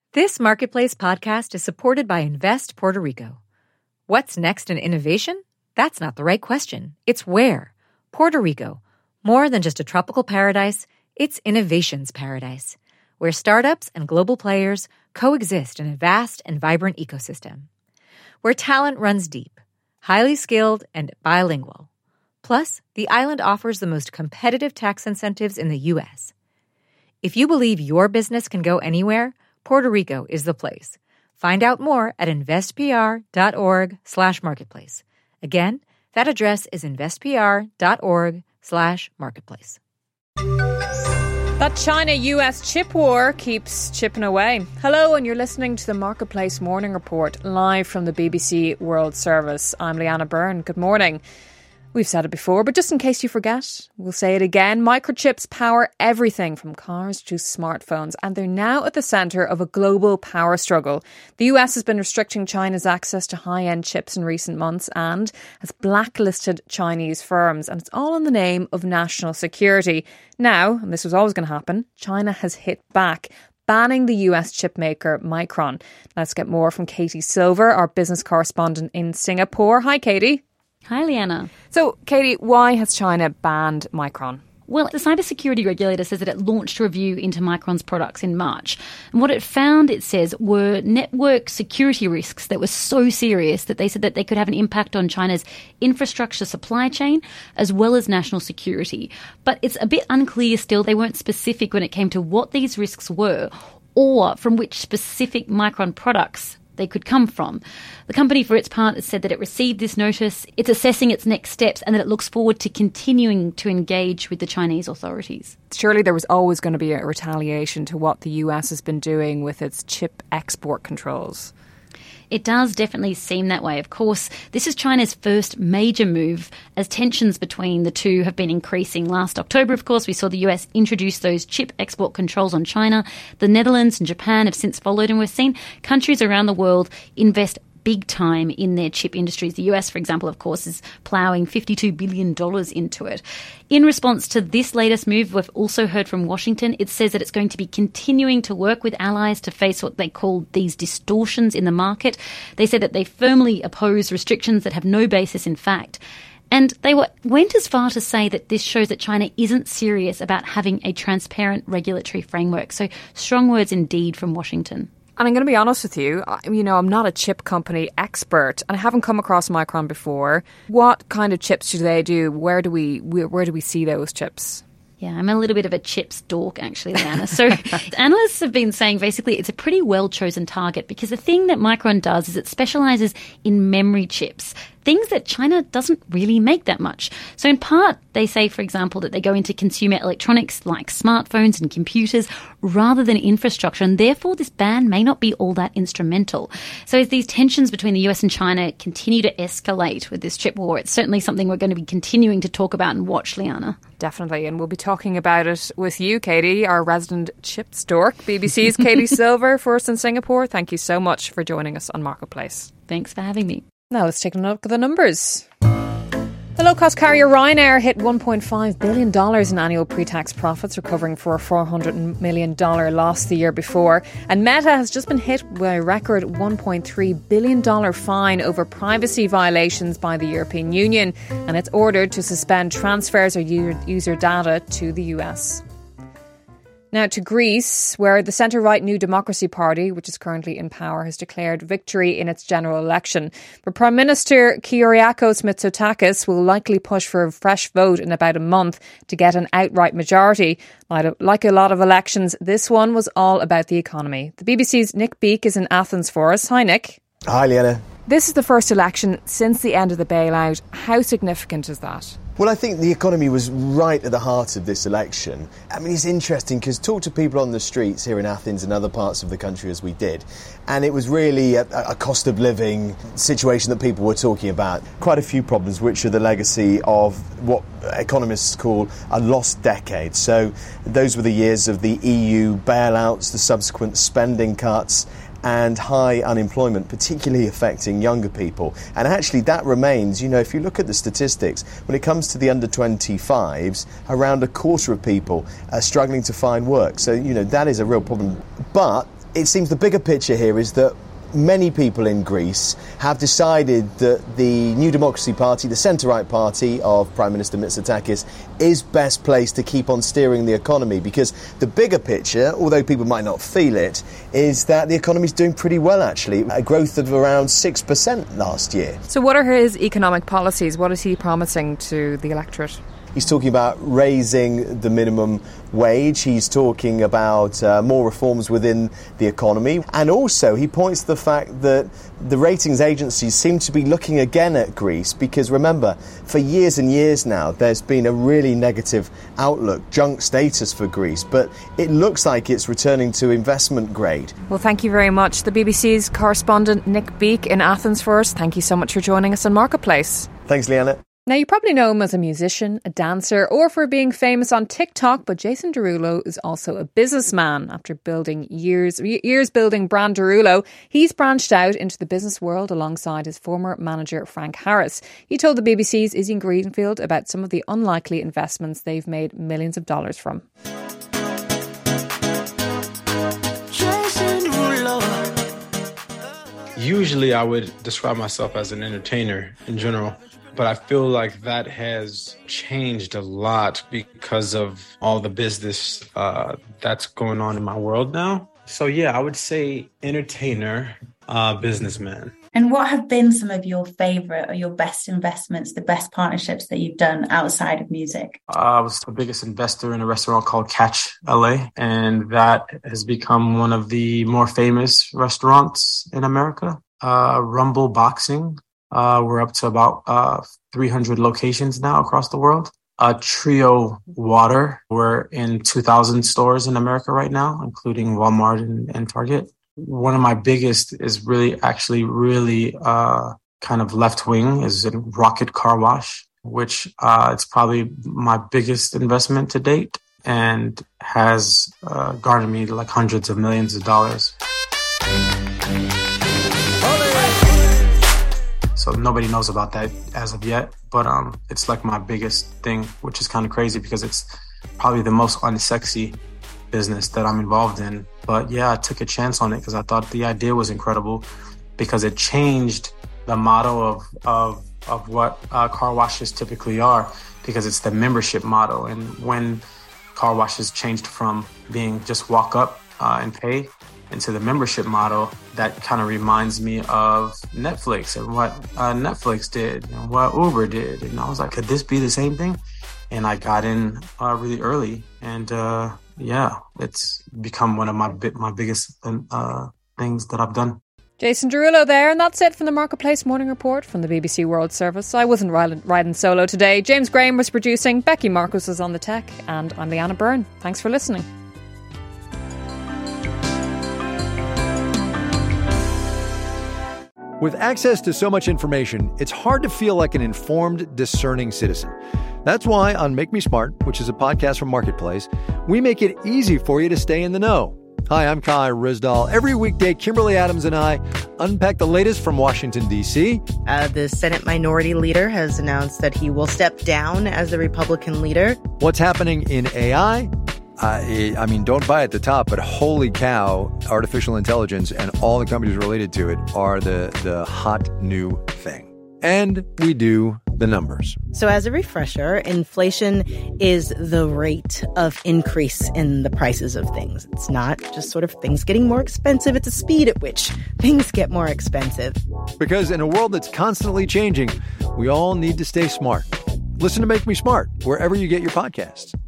This Marketplace podcast is supported by Invest Puerto Rico. What's next in innovation? That's not the right question. It's where. Puerto Rico. More than just a tropical paradise, it's innovation's paradise, where startups and global players coexist in a vast and vibrant ecosystem. Where talent runs deep, highly skilled, and bilingual. Plus, the island offers the most competitive tax incentives in the U.S. If you believe your business can go anywhere, Puerto Rico is the place. Find out more at investpr.org/marketplace. Again, that address is investpr.org/marketplace. That China-US chip war keeps chipping away. Hello, and you're listening to the Marketplace Morning Report, live from the BBC World Service. I'm Leanna Byrne. Good morning. We've said it before, but just in case you forget, we'll say it again. Microchips power everything from cars to smartphones, and they're now at the centre of a global power struggle. The US has been restricting China's access to high-end chips in recent months and has blacklisted Chinese firms, and it's all in the name of national security. Now, and this was always going to happen, China has hit back, banning the US chip maker Micron. Let's get more from Katie Silver, our business correspondent in Singapore. Hi, Katie. Hi, Leanna. So, Katie, why has China banned Micron? Well, the cybersecurity regulator says that it launched a review into Micron's products in March. And what it found, it says, were network security risks that were so serious that they said that they could have an impact on China's infrastructure supply chain as well as national security. But it's a bit unclear still. They weren't specific when it came to what these risks were or from which specific Micron products they could come from. The company, for its part, has said that it received this notice, it's assessing its next steps, and that it looks forward to continuing to engage with the Chinese authorities. Surely there was always going to be a retaliation to what the US has been doing with its chip export controls. It does definitely seem that way. Of course, this is China's first major move as tensions between the two have been increasing. Last October, of course, we saw the US introduce those chip export controls on China. The Netherlands and Japan have since followed, and we've seen countries around the world invest big time in their chip industries. The US, for example, of course, is ploughing $52 billion into it. In response to this latest move, we've also heard from Washington. It says that it's going to be continuing to work with allies to face what they call these distortions in the market. They said that they firmly oppose restrictions that have no basis in fact. And they went as far to say that this shows that China isn't serious about having a transparent regulatory framework. So strong words indeed from Washington. And I'm going to be honest with you, I'm not a chip company expert and I haven't come across Micron before. What kind of chips do they do? Where do we see those chips? Yeah, I'm a little bit of a chips dork, actually, Leanna. So analysts have been saying basically it's a pretty well-chosen target because the thing that Micron does is it specialises in memory chips, things that China doesn't really make that much. So in part, they say, for example, that they go into consumer electronics like smartphones and computers rather than infrastructure, and therefore this ban may not be all that instrumental. So as these tensions between the US and China continue to escalate with this chip war, it's certainly something we're going to be continuing to talk about and watch, Leanna. Definitely, and we'll be talking about it with you, Katie, our resident chip dork. BBC's Katie Silver for us in Singapore. Thank you so much for joining us on Marketplace. Thanks for having me. Now let's take a look at the numbers. The low-cost carrier Ryanair hit $1.5 billion in annual pre-tax profits, recovering for a $400 million loss the year before. And Meta has just been hit with a record $1.3 billion fine over privacy violations by the European Union, and it's ordered to suspend transfers of user data to the US. Now to Greece, where the centre-right New Democracy Party, which is currently in power, has declared victory in its general election. But Prime Minister Kyriakos Mitsotakis will likely push for a fresh vote in about a month to get an outright majority. Like a lot of elections, this one was all about the economy. The BBC's Nick Beake is in Athens for us. Hi, Nick. Hi, Leanna. This is the first election since the end of the bailout. How significant is that? Well, I think the economy was right at the heart of this election. I mean, it's interesting because talk to people on the streets here in Athens and other parts of the country as we did, and it was really a cost of living situation that people were talking about. Quite a few problems which are the legacy of what economists call a lost decade. So those were the years of the EU bailouts, the subsequent spending cuts, and high unemployment, particularly affecting younger people. And actually that remains, if you look at the statistics, when it comes to the under 25s, around a quarter of people are struggling to find work. So, that is a real problem. But it seems the bigger picture here is that many people in Greece have decided that the New Democracy Party, the centre-right party of Prime Minister Mitsotakis, is best placed to keep on steering the economy, because the bigger picture, although people might not feel it, is that the economy is doing pretty well, actually. A growth of around 6% last year. So what are his economic policies? What is he promising to the electorate? He's talking about raising the minimum wage. He's talking about more reforms within the economy. And also, he points to the fact that the ratings agencies seem to be looking again at Greece because, remember, for years and years now, there's been a really negative outlook, junk status for Greece. But it looks like it's returning to investment grade. Well, thank you very much. The BBC's correspondent Nick Beake in Athens for us. Thank you so much for joining us on Marketplace. Thanks, Leanna. Now, you probably know him as a musician, a dancer, or for being famous on TikTok, but Jason Derulo is also a businessman. After building years building brand Derulo, he's branched out into the business world alongside his former manager, Frank Harris. He told the BBC's Izzy Greenfield about some of the unlikely investments they've made millions of dollars from. Usually I would describe myself as an entertainer in general. But I feel like that has changed a lot because of all the business that's going on in my world now. So yeah, I would say entertainer, businessman. And what have been some of your favorite or your best investments, the best partnerships that you've done outside of music? I was the biggest investor in a restaurant called Catch LA, and that has become one of the more famous restaurants in America. Rumble Boxing. We're up to about 300 locations now across the world. Trio Water. We're in 2,000 stores in America right now, including Walmart and Target. One of my biggest is really kind of left wing is in Rocket Car Wash, which it's probably my biggest investment to date and has garnered me like hundreds of millions of dollars. So nobody knows about that as of yet, but it's like my biggest thing, which is kind of crazy because it's probably the most unsexy business that I'm involved in. But yeah, I took a chance on it because I thought the idea was incredible because it changed the model of what car washes typically are, because it's the membership model. And when car washes changed from being just walk up and pay into the membership model, that kind of reminds me of Netflix and what Netflix did and what Uber did. And I was like, could this be the same thing? And I got in really early, and it's become one of my biggest things that I've done. Jason Derulo there, and that's it from the Marketplace Morning Report from the BBC World Service. I wasn't riding solo today. James Graham was producing, Becky Marcus was on the tech, and I'm Leanna Byrne. Thanks for listening. With access to so much information, it's hard to feel like an informed, discerning citizen. That's why on Make Me Smart, which is a podcast from Marketplace, we make it easy for you to stay in the know. Hi, I'm Kai Rizdal. Every weekday, Kimberly Adams and I unpack the latest from Washington, D.C. The Senate Minority Leader has announced that he will step down as the Republican leader. What's happening in AI? I mean, don't buy at the top, but holy cow, artificial intelligence and all the companies related to it are the hot new thing. And we do the numbers. So as a refresher, inflation is the rate of increase in the prices of things. It's not just sort of things getting more expensive. It's the speed at which things get more expensive. Because in a world that's constantly changing, we all need to stay smart. Listen to Make Me Smart wherever you get your podcasts.